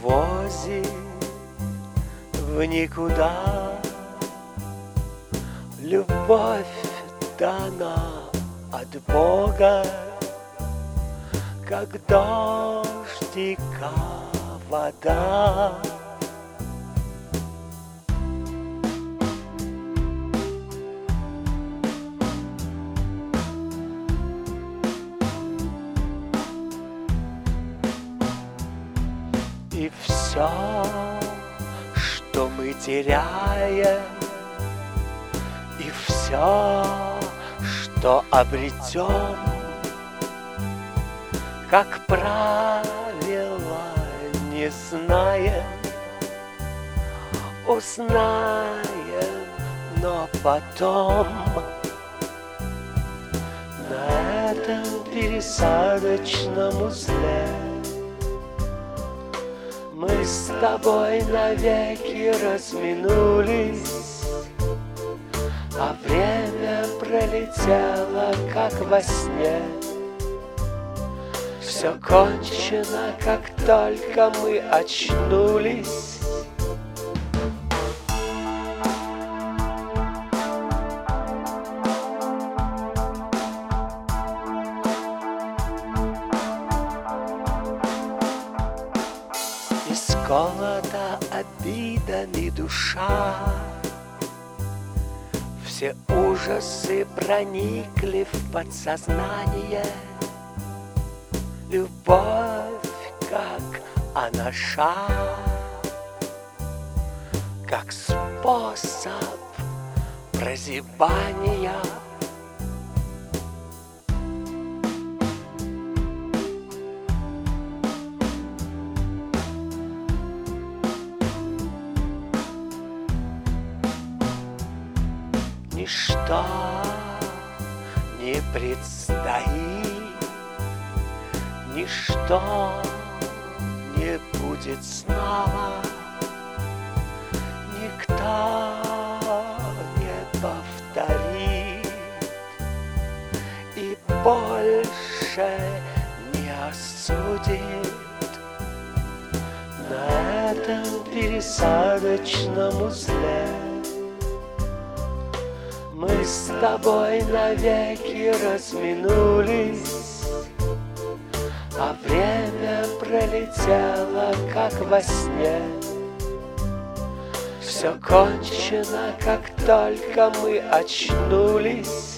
увозит в никуда. Любовь дана от Бога, как дождика вода. И все, что мы теряем, и все, что обретем, как правило, не знаем, узнаем, но потом на этом пересадочном узле мы с тобой навеки разминулись, а время пролетело, как во сне. Все кончено, как только мы очнулись. Из голода обидами душа, все ужасы проникли в подсознание. Любовь, как анаша, как способ прозябания. Ничто не предстоит, ничто не будет снова, никто не повторит и больше не осудит. На этом пересадочном узле мы с тобой навеки разминулись, а время пролетело, как во сне. Все кончено, как только мы очнулись.